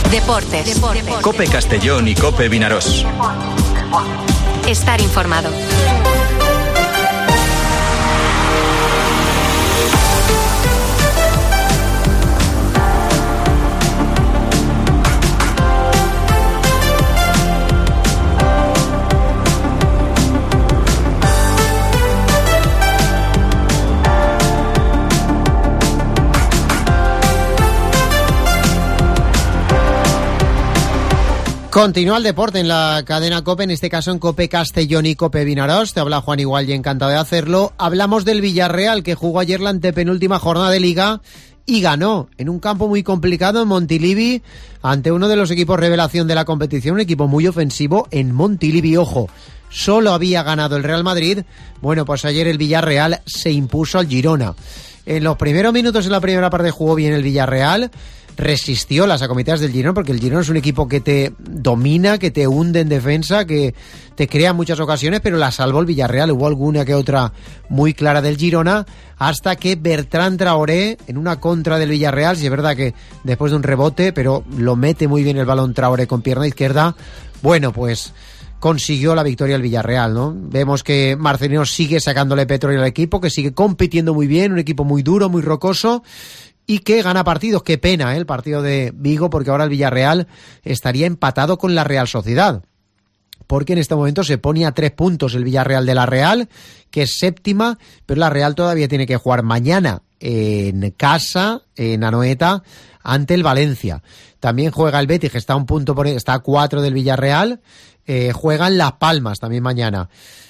Deportes. COPE Castellón y COPE Vinarós. Estar informado. Continúa el deporte en la cadena COPE, en este caso en COPE Castellón y COPE Vinarós. Te habla Juan Igual y encantado de hacerlo. Hablamos del Villarreal, que jugó ayer la antepenúltima jornada de Liga y ganó en un campo muy complicado en Montilivi ante uno de los equipos revelación de la competición, un equipo muy ofensivo en Montilivi. Ojo, solo había ganado el Real Madrid. Bueno, pues ayer el Villarreal se impuso al Girona. En los primeros minutos, en la primera parte, jugó bien el Villarreal. Resistió las acometidas del Girona, porque el Girona es un equipo que te domina, que te hunde en defensa, que te crea muchas ocasiones, pero la salvó el Villarreal. Hubo alguna que otra muy clara del Girona, hasta que Bertrand Traoré, en una contra del Villarreal, si es verdad que después de un rebote, pero lo mete muy bien el balón Traoré con pierna izquierda, bueno, pues consiguió la victoria el Villarreal, ¿no? Vemos que Marcelino sigue sacándole petróleo al equipo, que sigue compitiendo muy bien, un equipo muy duro, muy rocoso, y que gana partidos. Qué pena, el partido de Vigo, porque ahora el Villarreal estaría empatado con la Real Sociedad, porque en este momento se pone a 3 puntos el Villarreal de la Real, que es séptima, pero la Real todavía tiene que jugar mañana en casa, en Anoeta, ante el Valencia. También juega el Betis, que está a un punto está a 4 del Villarreal. Juegan Las Palmas también mañana.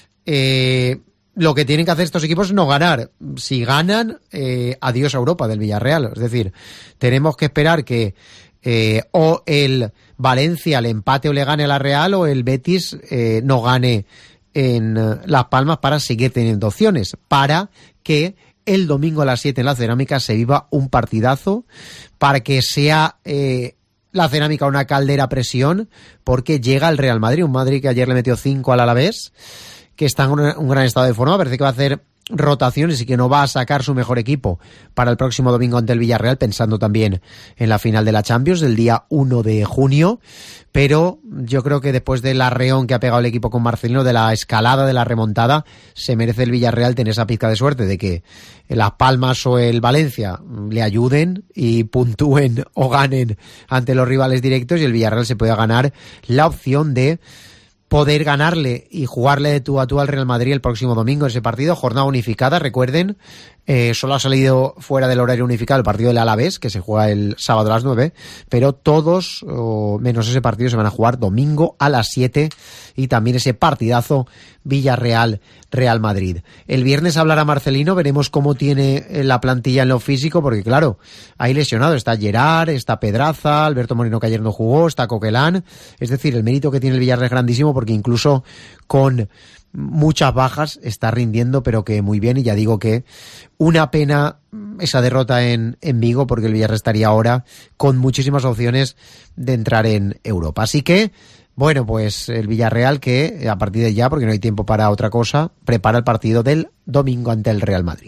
Lo que tienen que hacer estos equipos es no ganar. Si ganan, adiós a Europa del Villarreal. Es decir, tenemos que esperar que o el Valencia le empate o le gane a la Real, o el Betis no gane en Las Palmas, para seguir teniendo opciones, para que el domingo a las 7 en la Cerámica se viva un partidazo, para que sea la Cerámica una caldera presión, porque llega el Real Madrid, un Madrid que ayer le metió 5 al Alavés, que está en un gran estado de forma. Parece que va a hacer rotaciones y que no va a sacar su mejor equipo para el próximo domingo ante el Villarreal, pensando también en la final de la Champions del día 1 de junio. Pero yo creo que después del arreón que ha pegado el equipo con Marcelino, de la escalada, de la remontada, se merece el Villarreal tener esa pizca de suerte de que Las Palmas o el Valencia le ayuden y puntúen o ganen ante los rivales directos, y el Villarreal se pueda ganar la opción de poder ganarle y jugarle de tú a tú al Real Madrid el próximo domingo. Ese partido, jornada unificada, recuerden, solo ha salido fuera del horario unificado el partido del Alavés, que se juega el sábado a las 9, pero todos, menos ese partido, se van a jugar domingo a las 7, y también ese partidazo Villarreal-Real Madrid. El viernes hablará Marcelino, veremos cómo tiene la plantilla en lo físico, porque claro, hay lesionados, está Gerard, está Pedraza, Alberto Moreno, que ayer no jugó, está Coquelán. Es decir, el mérito que tiene el Villarreal es grandísimo, porque incluso con muchas bajas está rindiendo, pero que muy bien. Y ya digo que una pena esa derrota en Vigo, porque el Villarreal estaría ahora con muchísimas opciones de entrar en Europa. Así que, bueno, pues el Villarreal, que a partir de ya, porque no hay tiempo para otra cosa, prepara el partido del domingo ante el Real Madrid.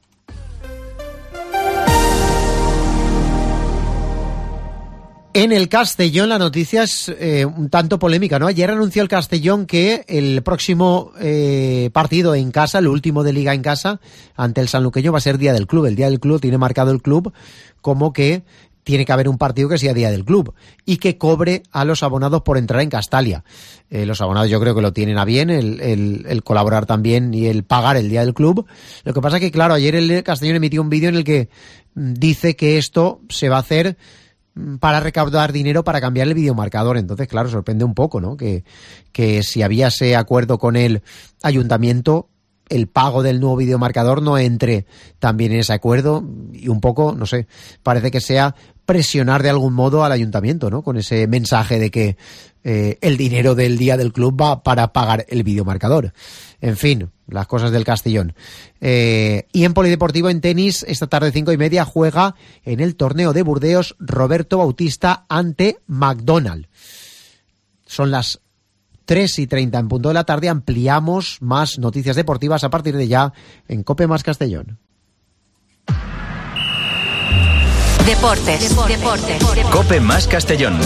En el Castellón la noticia es un tanto polémica, ¿no? Ayer anunció el Castellón que el próximo partido en casa, el último de Liga en casa, ante el Sanluqueño, va a ser Día del Club. El Día del Club tiene marcado el club como que tiene que haber un partido que sea Día del Club y que cobre a los abonados por entrar en Castalia. Los abonados yo creo que lo tienen a bien, el colaborar también y el pagar el Día del Club. Lo que pasa es que, claro, ayer el Castellón emitió un vídeo en el que dice que esto se va a hacer para recaudar dinero para cambiar el videomarcador. Entonces, claro, sorprende un poco, ¿no? Que si había ese acuerdo con el ayuntamiento, el pago del nuevo videomarcador no entre también en ese acuerdo, y un poco, no sé, parece que sea presionar de algún modo al ayuntamiento, ¿no? Con ese mensaje de que el dinero del día del club va para pagar el videomarcador. En fin, las cosas del Castellón. Y en polideportivo, en tenis, esta tarde 5:30 juega en el torneo de Burdeos Roberto Bautista ante McDonald. Son las 3:30 en punto de la tarde. Ampliamos más noticias deportivas a partir de ya en COPE más Castellón. Deportes. Cope más Castellón.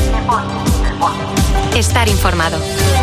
Estar informado.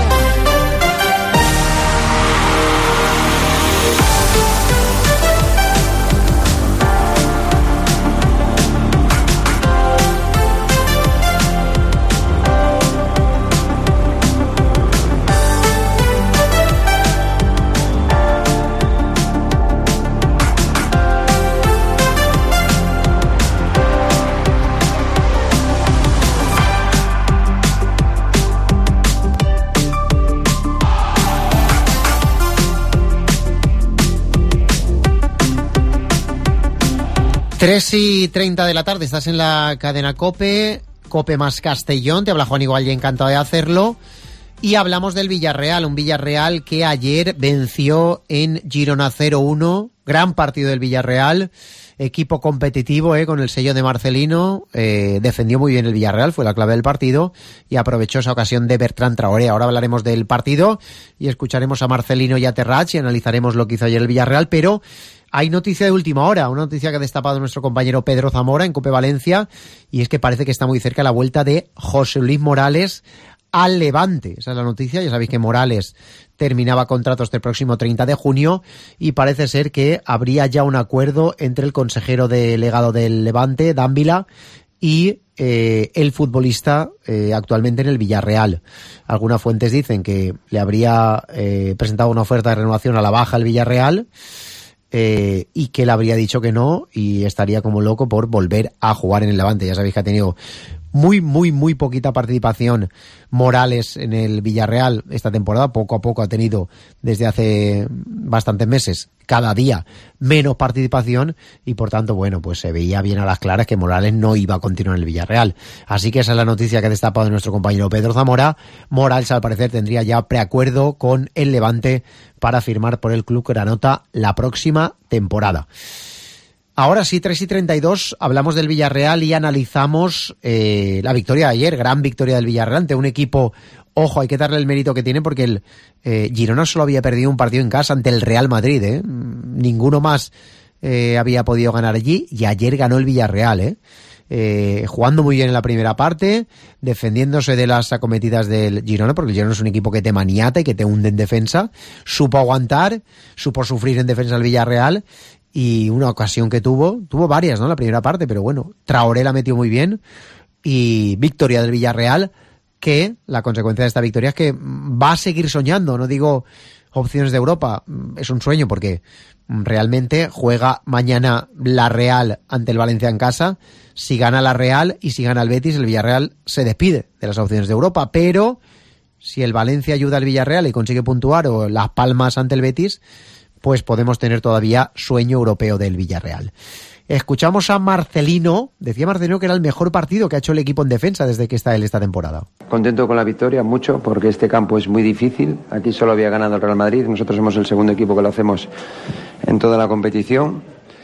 Tres y 30 de la tarde, estás en la cadena COPE, COPE más Castellón, te habla Juan Igual y encantado de hacerlo. Y hablamos del Villarreal, un Villarreal que ayer venció en Girona 0-1, gran partido del Villarreal, equipo competitivo con el sello de Marcelino, defendió muy bien el Villarreal, fue la clave del partido y aprovechó esa ocasión de Bertrand Traoré. Ahora hablaremos del partido y escucharemos a Marcelino y a Terrats y analizaremos lo que hizo ayer el Villarreal, pero hay noticia de última hora, una noticia que ha destapado nuestro compañero Pedro Zamora en COPE Valencia, y es que parece que está muy cerca la vuelta de José Luis Morales al Levante. Esa es la noticia. Ya sabéis que Morales terminaba contratos el próximo 30 de junio y parece ser que habría ya un acuerdo entre el consejero delegado del Levante, Dávila, y el futbolista actualmente en el Villarreal. Algunas fuentes dicen que le habría presentado una oferta de renovación a la baja al Villarreal, y que él habría dicho que no y estaría como loco por volver a jugar en el Levante. Ya sabéis que ha tenido muy poquita participación Morales en el Villarreal esta temporada. Poco a poco ha tenido, desde hace bastantes meses, cada día menos participación, y por tanto, bueno, pues se veía bien a las claras que Morales no iba a continuar en el Villarreal. Así que esa es la noticia que ha destapado nuestro compañero Pedro Zamora. Morales, al parecer, tendría ya preacuerdo con el Levante para firmar por el club granota la próxima temporada. Ahora sí, 3 y 32, hablamos del Villarreal y analizamos la victoria de ayer, gran victoria del Villarreal ante un equipo, ojo, hay que darle el mérito que tiene, porque el Girona solo había perdido un partido en casa ante el Real Madrid, ninguno más había podido ganar allí, y ayer ganó el Villarreal, jugando muy bien en la primera parte, defendiéndose de las acometidas del Girona, porque el Girona es un equipo que te maniata y que te hunde en defensa, supo aguantar, supo sufrir en defensa al Villarreal. Y una ocasión que tuvo varias, ¿no? La primera parte, pero bueno, Traoré la metió muy bien, y victoria del Villarreal, que la consecuencia de esta victoria es que va a seguir soñando. No digo opciones de Europa, es un sueño, porque realmente juega mañana la Real ante el Valencia en casa. Si gana la Real y si gana el Betis, el Villarreal se despide de las opciones de Europa, pero si el Valencia ayuda al Villarreal y consigue puntuar, o Las Palmas ante el Betis, pues podemos tener todavía sueño europeo del Villarreal. Escuchamos a Marcelino. Decía Marcelino que era el mejor partido que ha hecho el equipo en defensa desde que está él esta temporada. Contento con la victoria, mucho, porque este campo es muy difícil. Aquí solo había ganado el Real Madrid. Nosotros somos el segundo equipo que lo hacemos en toda la competición.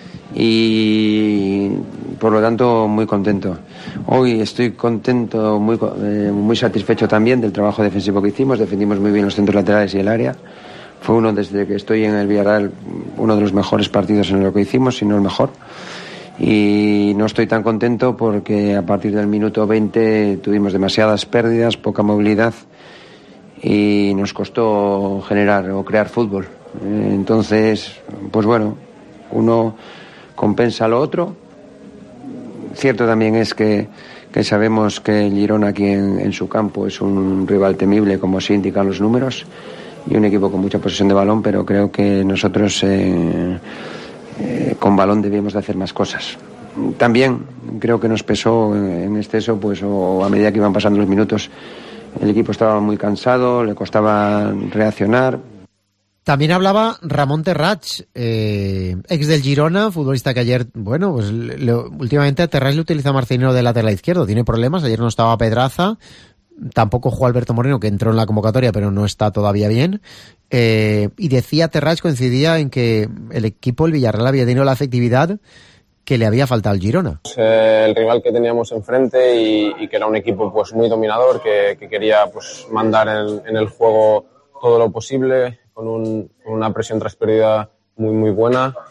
Y por lo tanto muy contento. Hoy estoy contento, muy satisfecho también del trabajo defensivo que hicimos. Defendimos muy bien los centros laterales y el área. Fue uno, desde que estoy en el Villarreal, uno de los mejores partidos en lo que hicimos, si no el mejor. Y no estoy tan contento porque a partir del minuto 20 tuvimos demasiadas pérdidas, poca movilidad, y nos costó generar o crear fútbol. Entonces, pues bueno, uno compensa lo otro. Cierto también es que sabemos que el Girona aquí en su campo es un rival temible, como sí indican los números, y un equipo con mucha posesión de balón, pero creo que nosotros con balón debíamos de hacer más cosas. También creo que nos pesó en exceso, pues, o a medida que iban pasando los minutos, el equipo estaba muy cansado, le costaba reaccionar. También hablaba Ramón Terrats, ex del Girona, futbolista que ayer, bueno, pues últimamente a Terrats le utiliza a Marcelino de lateral izquierdo, tiene problemas, ayer no estaba Pedraza. Tampoco jugó Alberto Moreno, que entró en la convocatoria, pero no está todavía bien. Y decía Terrats, coincidía en que el equipo, el Villarreal, había tenido la efectividad que le había faltado al Girona. El rival que teníamos enfrente y que era un equipo pues muy dominador, que quería pues mandar en el juego todo lo posible, con una presión tras pérdida muy buena.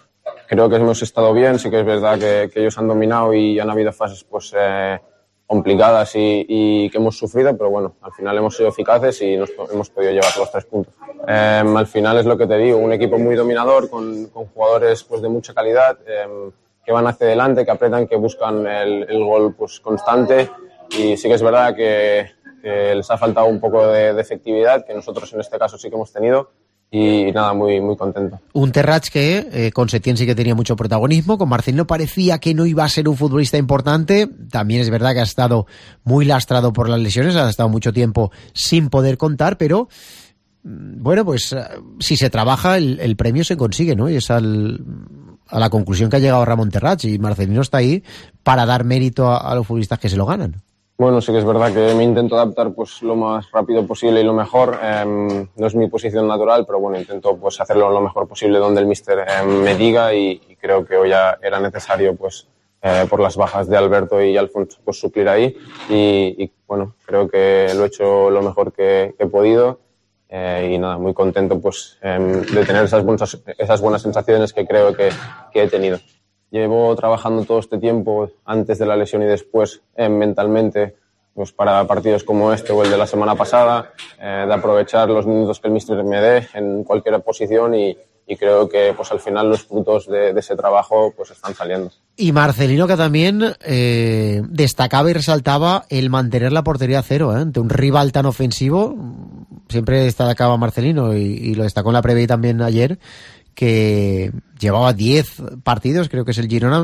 creo que hemos estado bien. Sí que es verdad que ellos han dominado y han habido fases pues complicadas y que hemos sufrido, pero bueno, al final hemos sido eficaces y hemos podido llevar los 3 puntos. Al final es lo que te digo, un equipo muy dominador con jugadores pues de mucha calidad, que van hacia adelante, que apretan, que buscan el gol pues constante, y sí que es verdad que les ha faltado un poco de efectividad, que nosotros en este caso sí que hemos tenido. Y nada, muy, muy contento. Un Terrats que con Setién sí que tenía mucho protagonismo, con Marcelino parecía que no iba a ser un futbolista importante. También es verdad que ha estado muy lastrado por las lesiones, ha estado mucho tiempo sin poder contar, pero bueno, pues si se trabaja el premio se consigue, ¿no? Y es a la conclusión que ha llegado Ramón Terrats, y Marcelino está ahí para dar mérito a los futbolistas que se lo ganan. Bueno, sí que es verdad que me intento adaptar pues lo más rápido posible y lo mejor. No es mi posición natural, pero bueno, intento pues hacerlo lo mejor posible donde el míster me diga, y creo que hoy ya era necesario pues por las bajas de Alberto y Alfonso pues suplir ahí, y bueno, creo que lo he hecho lo mejor que he podido, y nada, muy contento pues de tener esas buenas sensaciones que creo que he tenido. Llevo trabajando todo este tiempo, antes de la lesión y después, mentalmente, pues para partidos como este o el de la semana pasada, de aprovechar los minutos que el míster me dé en cualquier posición, y creo que pues al final los frutos de ese trabajo pues están saliendo. Y Marcelino, que también destacaba y resaltaba el mantener la portería a cero, ante un rival tan ofensivo. Siempre destacaba Marcelino, y lo destacó en la previa y también ayer, que llevaba 10 partidos, creo que es el Girona,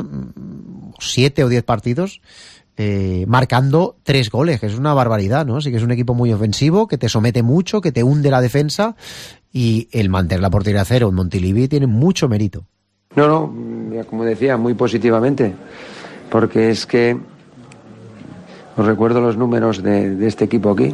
7 o 10 partidos, marcando 3 goles, que es una barbaridad, ¿no? Así que es un equipo muy ofensivo, que te somete mucho, que te hunde la defensa, y el mantener la portería a cero en Montilivi tiene mucho mérito. No, como decía, muy positivamente, porque es que os recuerdo los números de este equipo aquí.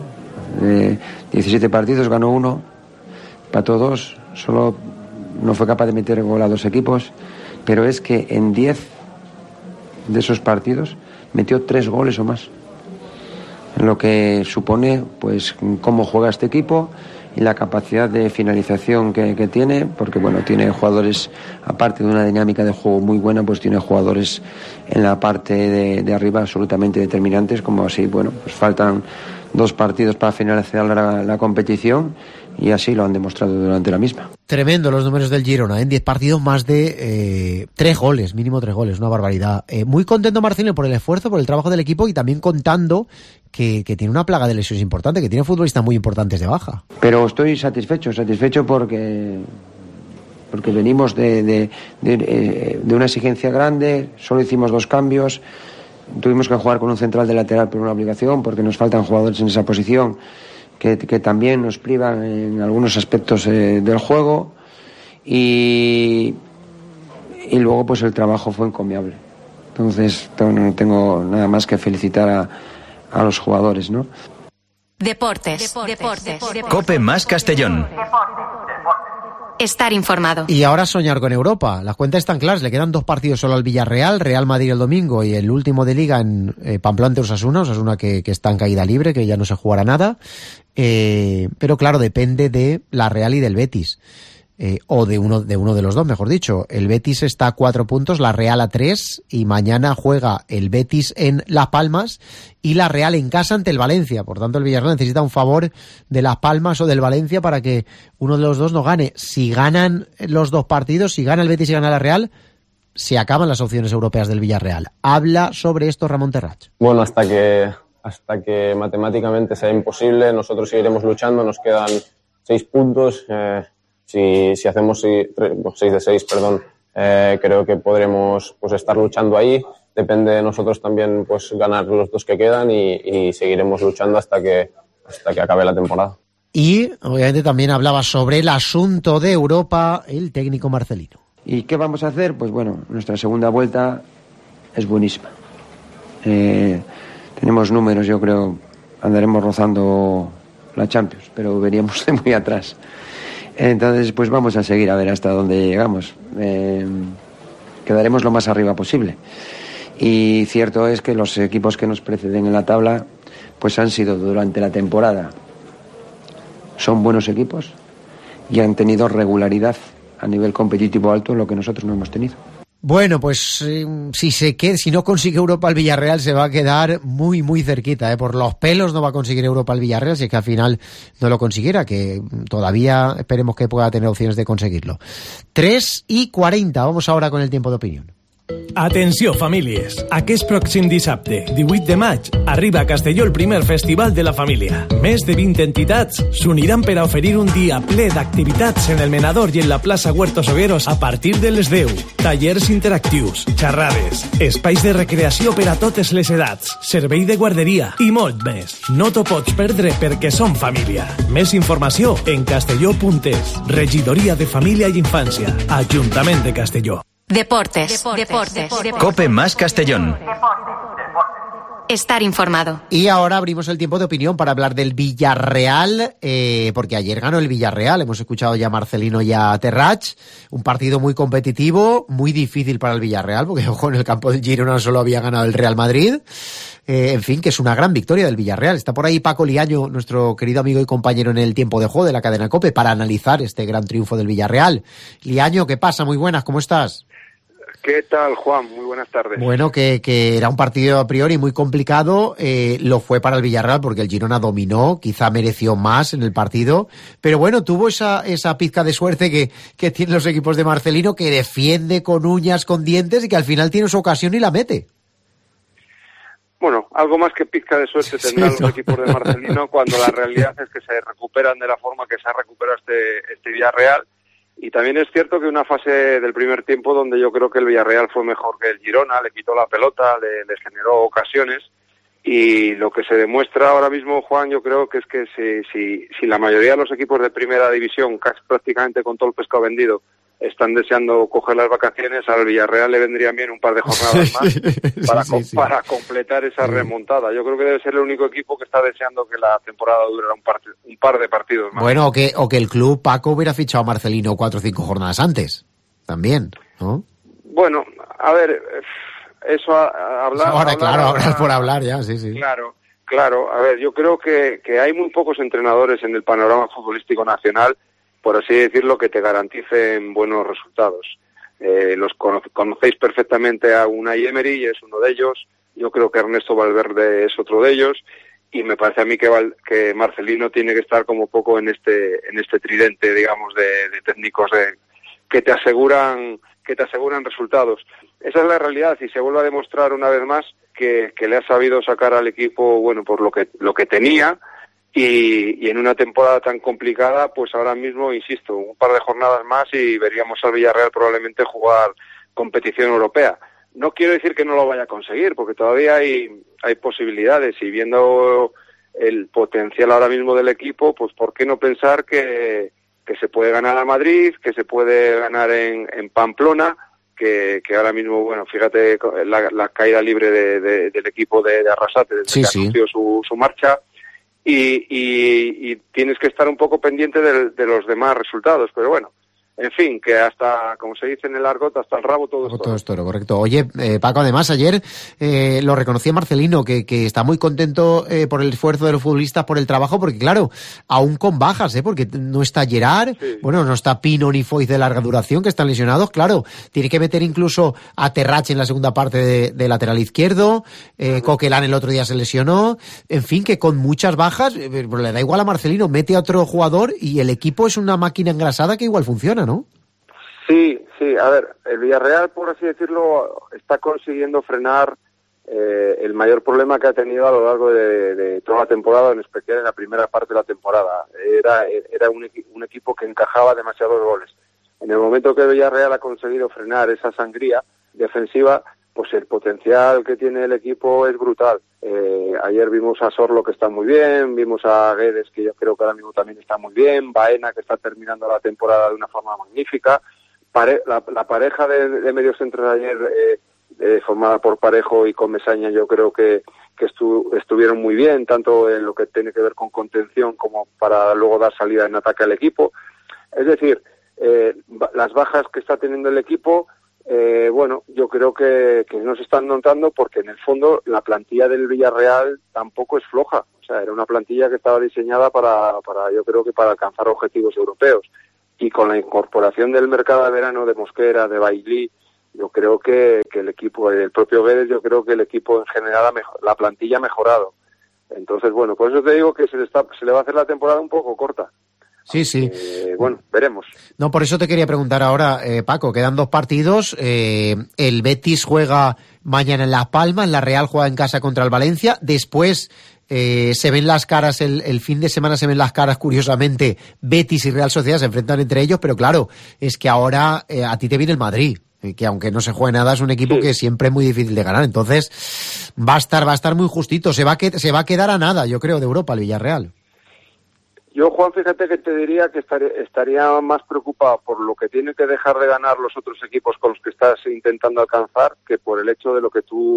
17 partidos, ganó 1, empató 2, solo no fue capaz de meter gol a 2 equipos, pero es que en 10 de esos partidos metió 3 goles o más, lo que supone pues cómo juega este equipo y la capacidad de finalización que tiene, porque bueno, tiene jugadores, aparte de una dinámica de juego muy buena, pues tiene jugadores en la parte de arriba absolutamente determinantes, como así, bueno, pues faltan 2 partidos para finalizar la competición, y así lo han demostrado durante la misma. Tremendo los números del Girona, en 10 partidos más de 3 goles, mínimo 3 goles, una barbaridad. Muy contento Marcelino por el esfuerzo, por el trabajo del equipo, y también contando que tiene una plaga de lesiones importante, que tiene futbolistas muy importantes de baja. Pero estoy satisfecho porque venimos de una exigencia grande, solo hicimos 2 cambios, tuvimos que jugar con un central de lateral por una obligación, porque nos faltan jugadores en esa posición que también nos privan en algunos aspectos del juego, y luego pues el trabajo fue encomiable. Entonces no tengo nada más que felicitar a los jugadores, ¿no? Deportes. COPE más Castellón. Estar informado. Y ahora soñar con Europa. Las cuentas están claras. Le quedan 2 partidos solo al Villarreal, Real Madrid el domingo, y el último de Liga en Pamplona ante Osasuna que está en caída libre, que ya no se jugará nada. Pero claro, depende de la Real y del Betis. O de uno de los dos, mejor dicho. El Betis está a 4 puntos, la Real a 3, y mañana juega el Betis en Las Palmas y la Real en casa ante el Valencia. Por tanto, el Villarreal necesita un favor de Las Palmas o del Valencia para que uno de los dos no gane. Si ganan los 2 partidos, si gana el Betis y gana la Real, se acaban las opciones europeas del Villarreal. Habla sobre esto Ramón Terrats. Bueno, hasta que matemáticamente sea imposible, nosotros seguiremos luchando. Nos quedan 6 puntos. Si hacemos 6 de 6, creo que podremos pues estar luchando ahí. Depende de nosotros también pues ganar los 2 que quedan, y seguiremos luchando hasta que acabe la temporada. Y obviamente también hablaba sobre el asunto de Europa el técnico Marcelino. ¿Y qué vamos a hacer? Pues bueno, nuestra segunda vuelta es buenísima. Tenemos números, yo creo, andaremos rozando la Champions, pero veníamos de muy atrás. Entonces, pues vamos a seguir a ver hasta dónde llegamos. Quedaremos lo más arriba posible. Y cierto es que los equipos que nos preceden en la tabla, pues han sido durante la temporada, son buenos equipos y han tenido regularidad a nivel competitivo alto, lo que nosotros no hemos tenido. Bueno, pues si no consigue Europa el Villarreal se va a quedar muy, muy cerquita, por los pelos no va a conseguir Europa el Villarreal, si es que al final no lo consiguiera, que todavía esperemos que pueda tener opciones de conseguirlo. 3:40, vamos ahora con el tiempo de opinión. Atenció, famílies! Aquest pròxim dissabte, 18 de maig, arriba a Castelló el primer Festival de la Família. Més de 20 entitats s'uniran per a oferir un dia ple d'activitats en el Menador i en la plaça Huertos Hogueros a partir de les 10. Tallers interactius, xerrades, espais de recreació per a totes les edats, servei de guarderia i molt més. No t'ho pots perdre perquè som família. Més informació en castelló.es. Regidoria de Família i Infància. Ajuntament de Castelló. Deportes. Cope más Castellón. Estar informado. Y ahora abrimos el tiempo de opinión para hablar del Villarreal, porque ayer ganó el Villarreal. Hemos escuchado ya a Marcelino y a Terrach. Un partido muy competitivo, muy difícil para el Villarreal, porque ojo, en el campo del Girona solo había ganado el Real Madrid. En fin, que es una gran victoria del Villarreal. Está por ahí Paco Liaño, nuestro querido amigo y compañero en el tiempo de juego de la cadena COPE, para analizar este gran triunfo del Villarreal. Liaño, ¿qué pasa? Muy buenas, ¿cómo estás? ¿Qué tal, Juan? Muy buenas tardes. Bueno, que era un partido a priori muy complicado, lo fue para el Villarreal porque el Girona dominó, quizá mereció más en el partido, pero bueno, tuvo esa pizca de suerte que tienen los equipos de Marcelino, que defiende con uñas, con dientes y que al final tiene su ocasión y la mete. Bueno, algo más que pizca de suerte tendrán los equipos de Marcelino cuando la realidad es que se recuperan de la forma que se ha recuperado este Villarreal. Y también es cierto que una fase del primer tiempo donde yo creo que el Villarreal fue mejor que el Girona, le quitó la pelota, le generó ocasiones, y lo que se demuestra ahora mismo, Juan, yo creo que es que si la mayoría de los equipos de primera división, casi prácticamente con todo el pescado vendido, están deseando coger las vacaciones, al Villarreal le vendrían bien un par de jornadas más para completar esa remontada. Yo creo que debe ser el único equipo que está deseando que la temporada durara un par de partidos más. Bueno, o que el club, Paco, hubiera fichado a Marcelino 4 o 5 jornadas antes, también, ¿no? Bueno, a ver, eso hablar por hablar ya, sí. Claro, a ver, yo creo que hay muy pocos entrenadores en el panorama futbolístico nacional, por así decirlo, que te garanticen buenos resultados. Los conocéis perfectamente a Unai Emery, es uno de ellos. Yo creo que Ernesto Valverde es otro de ellos. Y me parece a mí que Marcelino tiene que estar como poco en este tridente, digamos, de técnicos que te aseguran resultados. Esa es la realidad, y se vuelve a demostrar una vez más que le ha sabido sacar al equipo, bueno, por lo que tenía. Y en una temporada tan complicada, pues ahora mismo, insisto, un par de jornadas más y veríamos al Villarreal probablemente jugar competición europea. No quiero decir que no lo vaya a conseguir, porque todavía hay posibilidades, y viendo el potencial ahora mismo del equipo, pues ¿por qué no pensar que se puede ganar a Madrid, que se puede ganar en Pamplona, que ahora mismo, bueno, fíjate la caída libre del equipo de Arrasate desde que anunció su marcha. Y tienes que estar un poco pendiente de los demás resultados, pero bueno, en fin, que hasta, como se dice en el argot, hasta el rabo todo es toro. Correcto. Oye, Paco, además ayer lo reconocía Marcelino, que está muy contento por el esfuerzo de los futbolistas, por el trabajo, porque claro, aún con bajas, porque no está Gerard, bueno, no está Pino ni Foyth de larga duración, que están lesionados, claro, tiene que meter incluso a Terrach en la segunda parte de lateral izquierdo, Coquelán el otro día se lesionó, en fin, que con muchas bajas, le da igual a Marcelino, mete a otro jugador y el equipo es una máquina engrasada que igual funciona, ¿no? Sí, a ver, el Villarreal, por así decirlo, está consiguiendo frenar el mayor problema que ha tenido a lo largo de toda la temporada, en especial en la primera parte de la temporada. Era un equipo que encajaba demasiados goles. En el momento que el Villarreal ha conseguido frenar esa sangría defensiva, pues el potencial que tiene el equipo es brutal. Ayer vimos a Sorlo, que está muy bien, vimos a Guedes, que yo creo que ahora mismo también está muy bien, Baena, que está terminando la temporada de una forma magnífica. La pareja de mediocentros de ayer, formada por Parejo y Comesaña, yo creo que estuvieron muy bien, tanto en lo que tiene que ver con contención como para luego dar salida en ataque al equipo. Es decir, las bajas que está teniendo el equipo, bueno, yo creo que no se están notando, porque en el fondo la plantilla del Villarreal tampoco es floja. O sea, era una plantilla que estaba diseñada para yo creo que para alcanzar objetivos europeos. Y con la incorporación del mercado de verano de Mosquera, de Bailly, yo creo que el equipo, el propio Guedes, yo creo que el equipo en general, la plantilla ha mejorado. Entonces, bueno, por eso te digo que se le va a hacer la temporada un poco corta. Sí. Bueno, veremos. No, por eso te quería preguntar ahora, Paco, quedan 2 partidos. El Betis juega mañana en Las Palmas, la Real juega en casa contra el Valencia. Después se ven las caras, el fin de semana se ven las caras, curiosamente, Betis y Real Sociedad se enfrentan entre ellos, pero claro, es que ahora a ti te viene el Madrid, que aunque no se juegue nada, es un equipo que siempre es muy difícil de ganar. Entonces va a estar muy justito, se va a quedar a nada, yo creo, de Europa el Villarreal. Yo, Juan, fíjate que te diría que estaría más preocupado por lo que tiene que dejar de ganar los otros equipos con los que estás intentando alcanzar, que por el hecho de lo que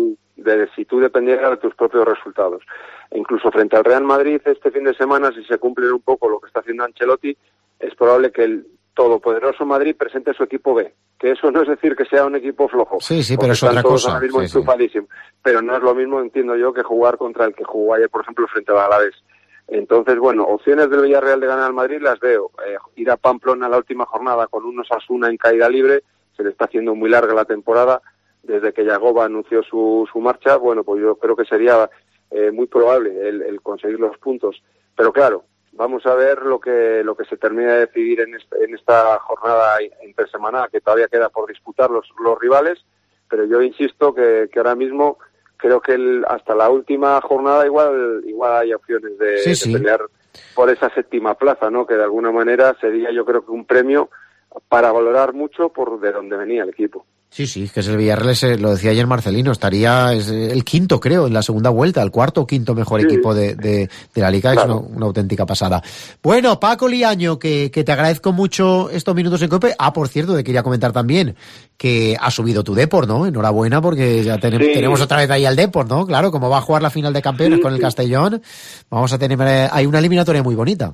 si tú dependieras de tus propios resultados. E incluso frente al Real Madrid este fin de semana, si se cumple un poco lo que está haciendo Ancelotti, es probable que el todopoderoso Madrid presente su equipo B. Que eso no es decir que sea un equipo flojo. Sí, pero es otra cosa. Ahora mismo enchufadísimo. Pero no es lo mismo, entiendo yo, que jugar contra el que jugó ayer, por ejemplo, frente al Alavés. Entonces, bueno, opciones del Villarreal de ganar al Madrid las veo. Ir a Pamplona la última jornada con un Osasuna en caída libre, se le está haciendo muy larga la temporada, desde que Yagoba anunció su marcha, bueno, pues yo creo que sería muy probable el conseguir los puntos. Pero claro, vamos a ver lo que se termina de decidir en esta jornada intersemanal, que todavía queda por disputar los rivales, pero yo insisto que ahora mismo creo que hasta la última jornada igual hay opciones de pelear por esa 7ª plaza, ¿no? Que de alguna manera sería, yo creo que un premio para valorar mucho por de dónde venía el equipo. Sí, que es el Villarreal, lo decía ayer Marcelino, es el 5º, creo, en la segunda vuelta, el 4º o 5º mejor equipo de la Liga, claro. Es una auténtica pasada. Bueno, Paco Liaño, que te agradezco mucho estos minutos en COPE. Por cierto, te quería comentar también que ha subido tu Depor, ¿no? Enhorabuena, porque ya tenemos otra vez ahí al Depor, ¿no? Claro, como va a jugar la final de campeones con el Castellón, vamos a tener ahí una eliminatoria muy bonita.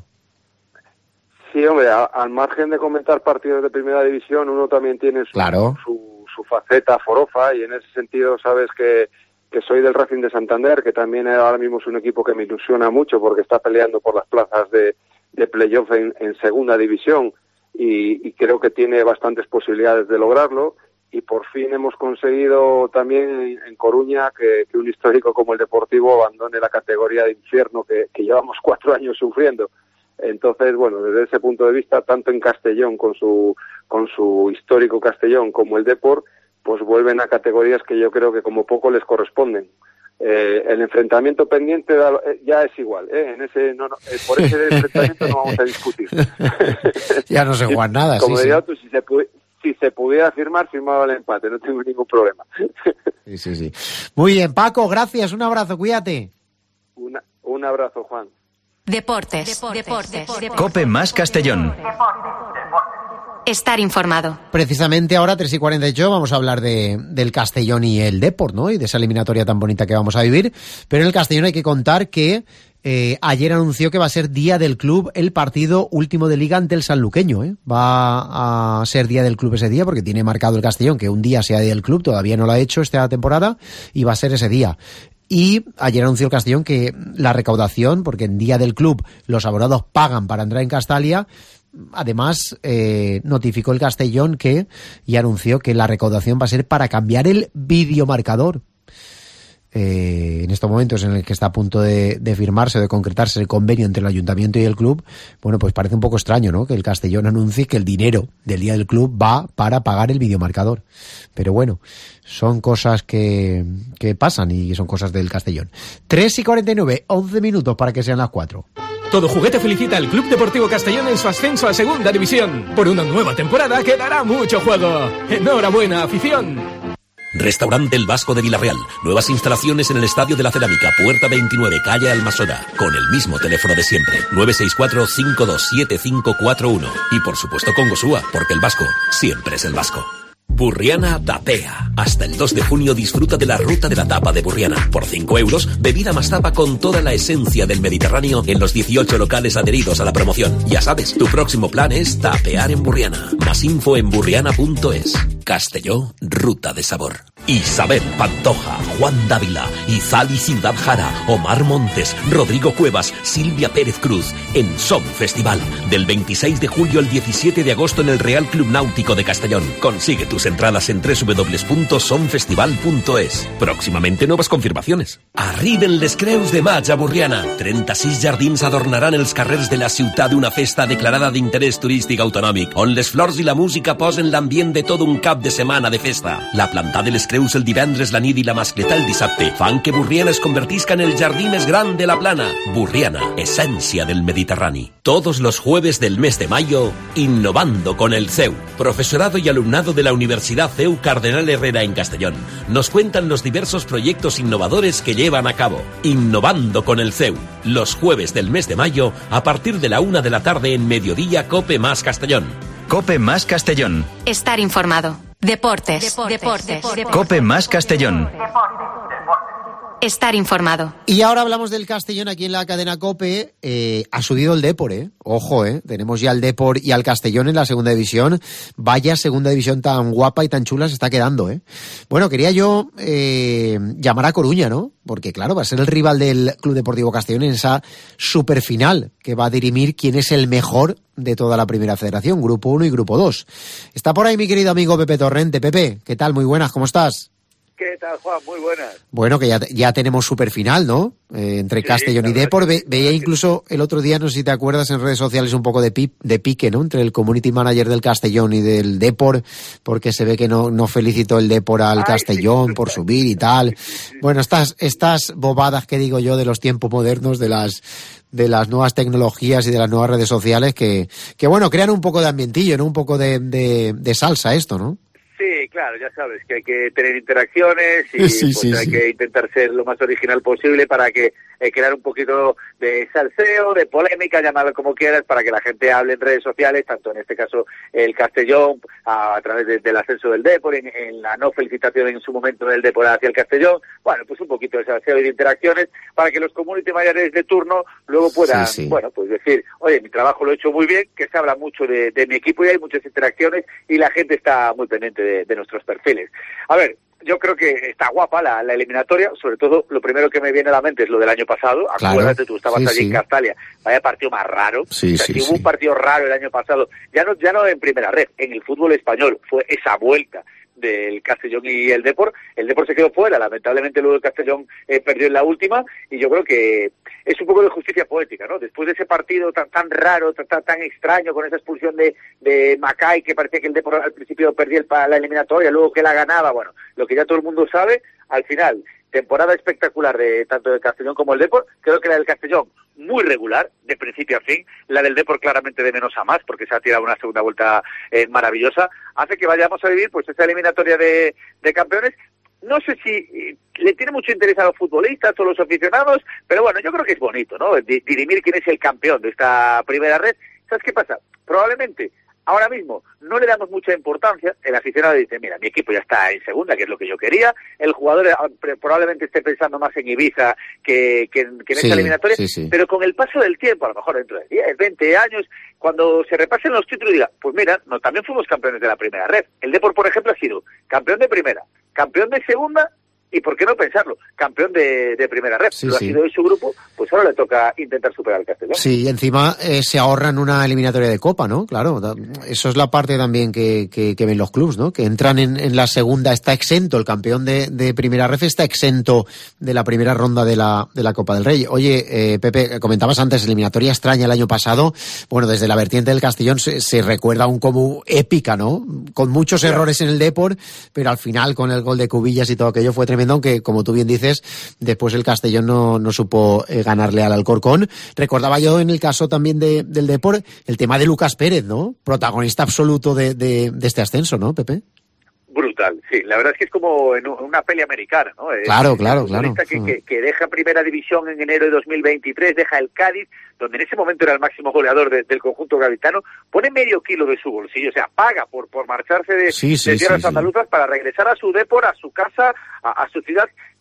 Sí, hombre, al margen de comentar partidos de primera división, uno también tiene su faceta forofa, y en ese sentido sabes que soy del Racing de Santander, que también ahora mismo es un equipo que me ilusiona mucho porque está peleando por las plazas de playoff en segunda división y creo que tiene bastantes posibilidades de lograrlo, y por fin hemos conseguido también en Coruña que un histórico como el Deportivo abandone la categoría de infierno que llevamos 4 años sufriendo. Entonces, bueno, desde ese punto de vista, tanto en Castellón con su histórico Castellón como el Depor, pues vuelven a categorías que yo creo que como poco les corresponden. El enfrentamiento pendiente ya es igual, por ese enfrentamiento no vamos a discutir. Ya no se juega nada. Como diría tú, si se pudiera firmaba el empate, no tengo ningún problema. Sí. Muy bien, Paco, gracias, un abrazo, cuídate. Un abrazo, Juan. Deportes. COPE más Castellón. Estar informado. Precisamente ahora, 3:48, vamos a hablar del Castellón y el Depor, ¿no? Y de esa eliminatoria tan bonita que vamos a vivir. Pero en el Castellón hay que contar que ayer anunció que va a ser día del club el partido último de Liga ante el sanluqueño, ¿eh? Va a ser día del club ese día porque tiene marcado el Castellón que un día sea día del club, todavía no lo ha hecho esta temporada, y va a ser ese día. Y ayer anunció el Castellón que la recaudación, porque en día del club los abonados pagan para entrar en Castalia, además notificó el Castellón y anunció que la recaudación va a ser para cambiar el videomarcador. En estos momentos en el que está a punto de firmarse o de concretarse el convenio entre el ayuntamiento y el club, bueno, pues parece un poco extraño, ¿no? Que el Castellón anuncie que el dinero del día del club va para pagar el videomarcador. Pero bueno, son cosas que pasan y son cosas del Castellón. 3:49, 11 minutos para que sean las 4. Todo Juguete felicita al Club Deportivo Castellón en su ascenso a Segunda División por una nueva temporada que dará mucho juego. ¡Enhorabuena, afición! Restaurante El Vasco de Villarreal. Nuevas instalaciones en el Estadio de la Cerámica, Puerta 29, calle Almasora. Con el mismo teléfono de siempre, 964-527541. Y por supuesto con Gosúa, porque el Vasco siempre es el Vasco. Burriana Tapea. Hasta el 2 de junio disfruta de la ruta de la tapa de Burriana. Por 5 euros, bebida más tapa con toda la esencia del Mediterráneo en los 18 locales adheridos a la promoción. Ya sabes, tu próximo plan es tapear en Burriana. Más info en burriana.es. Castelló, ruta de sabor. Isabel Pantoja, Juan Dávila, Izal y Ciudad Jara, Omar Montes, Rodrigo Cuevas, Silvia Pérez Cruz, en Son Festival. Del 26 de julio al 17 de agosto en el Real Club Náutico de Castellón. Consigue tus entradas en www.sonfestival.es. Próximamente nuevas confirmaciones. Arriben les creus de maig a Borriana. 36 jardins adornaran els carrers de la ciutat d'una festa declarada d'interès turístic autonòmic, on les flors i la música posen l'ambient de tot un cap de setmana de festa. La planta de les creus el divendres, la nit i la mascletà el dissabte fan que Borriana es convertisca en el jardí més gran de la plana. Borriana, esencia del Mediterráneo. Todos los jueves del mes de mayo, innovando con el CEU. Profesorado y alumnado de la Universidad CEU Cardenal Herrera en Castellón nos cuentan los diversos proyectos innovadores que llevan a cabo. Innovando con el CEU. Los jueves del mes de mayo a partir de la 1 de la tarde en Mediodía Cope más Castellón. Cope más Castellón. Estar informado. Deportes. Cope más Castellón. Estar informado. Y ahora hablamos del Castellón aquí en la cadena COPE. Ha subido el Depor, Ojo, tenemos ya al Depor y al Castellón en la segunda división. Vaya segunda división tan guapa y tan chula se está quedando, Bueno, quería yo llamar a Coruña, ¿no? Porque claro, va a ser el rival del Club Deportivo Castellón en esa superfinal que va a dirimir quién es el mejor de toda la primera federación, Grupo 1 y Grupo 2. Está por ahí mi querido amigo Pepe Torrente. Pepe, ¿qué tal? Muy buenas, ¿cómo estás? ¿Qué tal, Juan? Muy buenas. Bueno, que ya tenemos superfinal, ¿no? Entre Castellón y Depor. Veía incluso el otro día, no sé si te acuerdas, en redes sociales un poco de pique, ¿no? Entre el community manager del Castellón y del Depor, porque se ve que no felicitó el Depor al Castellón por subir y tal. Bueno, estas bobadas que digo yo de los tiempos modernos, de las nuevas tecnologías y de las nuevas redes sociales que bueno, crean un poco de ambientillo, ¿no? Un poco de salsa esto, ¿no? Sí, claro, ya sabes que hay que tener interacciones y hay que intentar ser lo más original posible para que crear un poquito de salseo, de polémica, llamarlo como quieras, para que la gente hable en redes sociales, tanto en este caso el Castellón, a través del ascenso del Depor, en la no felicitación en su momento del Depor hacia el Castellón. Bueno, pues un poquito de salseo y de interacciones para que los community managers de turno luego puedan, bueno, pues decir, oye, mi trabajo lo he hecho muy bien, que se habla mucho de mi equipo y hay muchas interacciones y la gente está muy pendiente de nuestros perfiles. A ver, yo creo que está guapa la eliminatoria, sobre todo lo primero que me viene a la mente es lo del año pasado. Claro. Acuérdate, tú estabas allí en Castalia, vaya partido más raro. Si hubo un partido raro el año pasado, ya no en primera red, en el fútbol español, fue esa vuelta del Castellón y el Depor. El Depor se quedó fuera, lamentablemente luego el Castellón perdió en la última, y yo creo que es un poco de justicia poética, ¿no? Después de ese partido tan raro, tan extraño, con esa expulsión de Macay, que parecía que el Depor al principio perdía la eliminatoria, luego que la ganaba, bueno, lo que ya todo el mundo sabe, al final, temporada espectacular de tanto del Castellón como el Depor. Creo que la del Castellón muy regular, de principio a fin, la del Depor claramente de menos a más, porque se ha tirado una segunda vuelta maravillosa, hace que vayamos a vivir pues esta eliminatoria de campeones. No sé si le tiene mucho interés a los futbolistas o los aficionados, pero bueno, yo creo que es bonito, ¿no? Dirimir quién es el campeón de esta primera red. ¿Sabes qué pasa? Probablemente ahora mismo no le damos mucha importancia, el aficionado dice, mira, mi equipo ya está en segunda, que es lo que yo quería, el jugador probablemente esté pensando más en Ibiza que en esta eliminatoria, pero con el paso del tiempo, a lo mejor dentro de 10, 20 años, cuando se repasen los títulos y diga, pues mira, también fuimos campeones de la primera red. El Depor, por ejemplo, ha sido campeón de primera, campeón de segunda, y por qué no pensarlo, campeón de primera red. Lo ha sido en su grupo, pues ahora le toca intentar superar al Castellón. Sí, y encima se ahorran una eliminatoria de Copa, ¿no? Claro, eso es la parte también que ven los clubs, ¿no? Que entran en la segunda, está exento, el campeón de primera red está exento de la primera ronda de la Copa del Rey. Oye, Pepe, comentabas antes, eliminatoria extraña el año pasado. Bueno, desde la vertiente del Castellón se recuerda aún como épica, ¿no? Con muchos errores en el Depor, pero al final con el gol de Cubillas y todo aquello fue tremendo, aunque como tú bien dices, después el Castellón no supo ganarle al Alcorcón. Recordaba yo en el caso también del Depor el tema de Lucas Pérez, ¿no? Protagonista absoluto de este ascenso, ¿no, Pepe? Brutal, sí. La verdad es que es como en una peli americana, ¿no? Claro. Que deja primera división en enero de 2023, deja el Cádiz, donde en ese momento era el máximo goleador del conjunto gaditano, pone medio kilo de su bolsillo, o sea, paga por marcharse de tierras andaluzas para regresar a su Depor, a su casa, a su ciudad,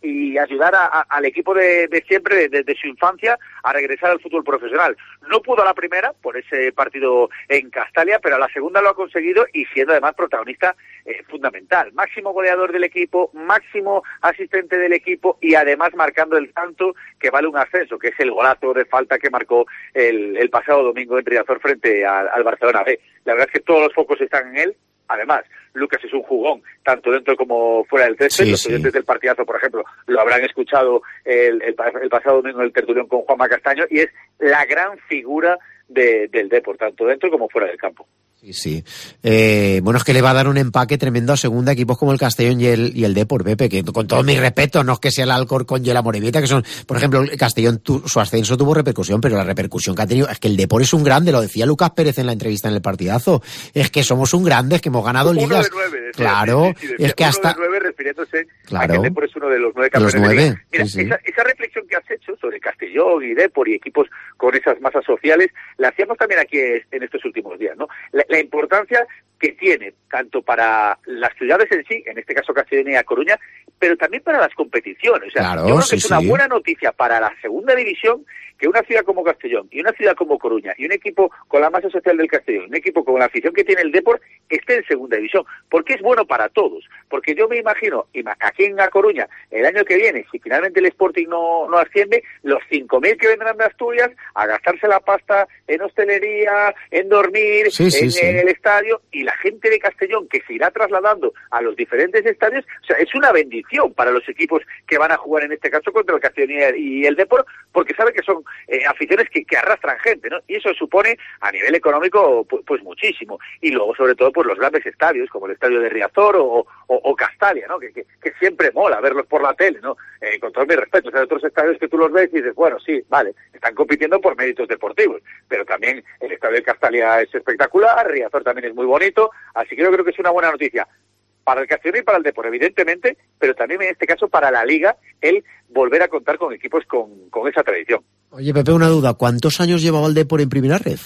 y ayudar al equipo de siempre, desde su infancia, a regresar al fútbol profesional. No pudo a la primera, por ese partido en Castalia, pero a la segunda lo ha conseguido y siendo además protagonista fundamental. Máximo goleador del equipo, máximo asistente del equipo y además marcando el tanto que vale un ascenso, que es el golazo de falta que marcó el pasado domingo en Riazor frente al Barcelona B. La verdad es que todos los focos están en él. Además, Lucas es un jugón, tanto dentro como fuera del césped. Los oyentes del partidazo, por ejemplo, lo habrán escuchado el pasado domingo en el tertulión con Juanma Castaño, y es la gran figura del Depor, tanto dentro como fuera del campo. Sí. Bueno, es que le va a dar un empaque tremendo a segunda equipos como el Castellón y el Depor, Pepe, que con todo mi respeto, no es que sea el Alcorcón y el Amorebieta, que son, por ejemplo, el Castellón, su ascenso tuvo repercusión, pero la repercusión que ha tenido, es que el Depor es un grande, lo decía Lucas Pérez en la entrevista en el partidazo, es que somos un grande, es que hemos ganado ligas. 9, decía, claro, sí, es que hasta... 9, refiriéndose claro, a que el Depor es uno de los 9 campeones de liga. Mira, esa reflexión que has hecho sobre Castellón y Depor y equipos con esas masas sociales, la hacíamos también aquí en estos últimos días, ¿no? La importancia que tiene tanto para las ciudades en sí, en este caso Castellón y A Coruña, pero también para las competiciones. O sea, claro, yo creo que es una buena noticia para la segunda división que una ciudad como Castellón y una ciudad como Coruña y un equipo con la masa social del Castellón, un equipo con la afición que tiene el Depor, esté en segunda división, porque es bueno para todos. Porque yo me imagino, aquí en A Coruña, el año que viene, si finalmente el Sporting no asciende, los 5.000 que vendrán de Asturias a gastarse la pasta en hostelería, en dormir, en el estadio, y la gente de Castellón que se irá trasladando a los diferentes estadios. O sea, es una bendición para los equipos que van a jugar en este caso contra el Castellón y el Depor, porque sabe que son aficiones que arrastran gente, ¿no? Y eso supone a nivel económico pues muchísimo. Y luego, sobre todo, pues los grandes estadios, como el estadio de Riazor o Castalia, ¿no? Que siempre mola verlos por la tele, ¿no? Con todo mi respeto, o sea, hay otros estadios que tú los ves y dices, bueno, sí, vale, están compitiendo por méritos deportivos, pero también el estadio de Castalia es espectacular, Riazor también es muy bonito, así que yo creo que es una buena noticia para el Castellón y para el Depor, evidentemente, pero también en este caso para la Liga, el volver a contar con equipos con esa tradición. Oye, Pepe, una duda, ¿cuántos años llevaba el Depor en primera ref?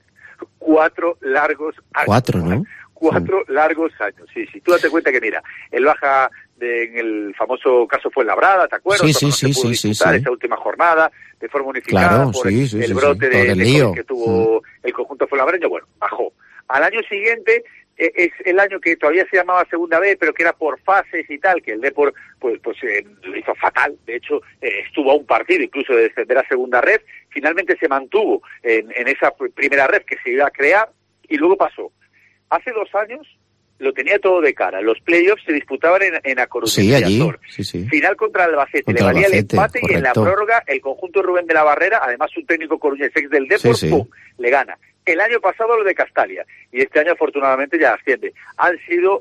4 largos años. 4, ¿no? 4 largos años, sí. Tú date cuenta que, mira, él baja en el famoso caso Fuenlabrada, ¿te acuerdas? Sí. Esa última jornada de forma unificada por el brote de que tuvo el conjunto fuenlabreño. Bueno, bajó. Al año siguiente es el año que todavía se llamaba Segunda B, pero que era por fases y tal, que el Depor pues lo hizo fatal. De hecho, estuvo a un partido incluso de descender a Segunda Red. Finalmente se mantuvo en esa primera red que se iba a crear y luego pasó. Hace 2 años lo tenía todo de cara. Los playoffs se disputaban en A Coruña. Sí, allí. Final contra el Albacete. Le valía el empate, correcto. Y en la prórroga el conjunto de Rubén de la Barrera, además un técnico coruñés ex del Depor, ¡pum!, le gana. El año pasado lo de Castalia y este año afortunadamente ya asciende. Han sido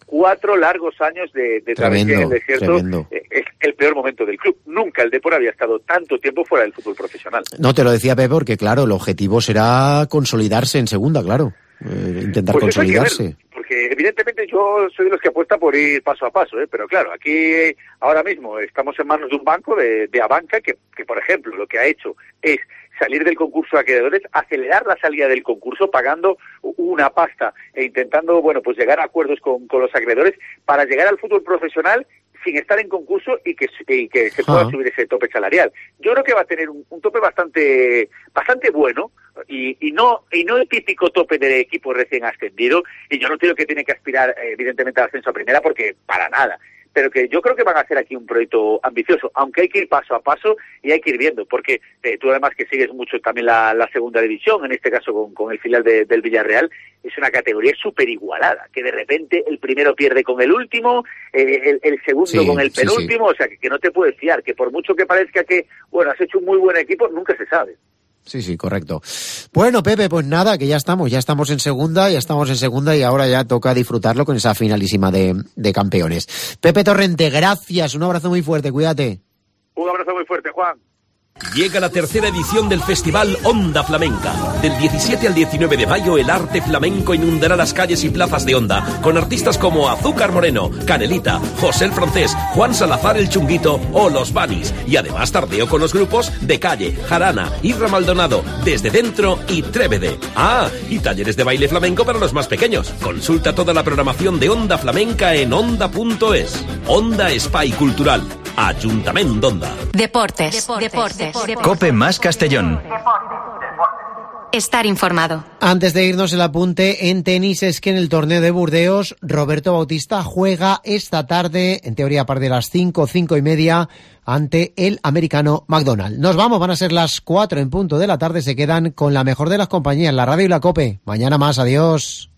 4 largos años de travesía en el desierto. Es el peor momento del club. Nunca el Depor había estado tanto tiempo fuera del fútbol profesional. No, te lo decía Pepe, porque claro, el objetivo será consolidarse en segunda, claro. Intentar pues consolidarse. Porque evidentemente yo soy de los que apuesta por ir paso a paso, pero claro, aquí ahora mismo estamos en manos de un banco de Abanca que por ejemplo, lo que ha hecho es salir del concurso de acreedores, acelerar la salida del concurso pagando una pasta e intentando, pues llegar a acuerdos con los acreedores para llegar al fútbol profesional sin estar en concurso y que se pueda subir ese tope salarial. Yo creo que va a tener un tope bastante bueno y no el típico tope de equipo recién ascendido, y yo no creo que tiene que aspirar evidentemente al ascenso a primera porque para nada, pero que yo creo que van a hacer aquí un proyecto ambicioso, aunque hay que ir paso a paso y hay que ir viendo, porque tú además que sigues mucho también la segunda división, en este caso con el filial del Villarreal, es una categoría súper igualada, que de repente el primero pierde con el último, el segundo con el penúltimo, o sea, que no te puedes fiar, que por mucho que parezca que, has hecho un muy buen equipo, nunca se sabe. Sí, correcto. Bueno, Pepe, pues nada, que ya estamos en segunda y ahora ya toca disfrutarlo con esa finalísima de campeones. Pepe Torrente, gracias, un abrazo muy fuerte, cuídate. Un abrazo muy fuerte, Juan. Llega la tercera edición del festival Onda Flamenca. Del 17 al 19 de mayo, el arte flamenco inundará las calles y plazas de Onda, con artistas como Azúcar Moreno, Canelita, José el Francés, Juan Salazar el Chunguito o Los Banis. Y además tardeo con los grupos De Calle, Jarana, Irra Maldonado, Desde Dentro y Trévede. Y talleres de baile flamenco para los más pequeños. Consulta toda la programación de Onda Flamenca en onda.es. Onda Espai Cultural. Ajuntament d'Onda. Deportes. Cope más Castellón. Estar informado. Antes de irnos, el apunte en tenis es que en el torneo de Burdeos, Roberto Bautista juega esta tarde, en teoría a partir de las 5:30, ante el americano McDonald. Nos vamos, van a ser las 4 en punto de la tarde. Se quedan con la mejor de las compañías, la radio y la COPE. Mañana más, adiós.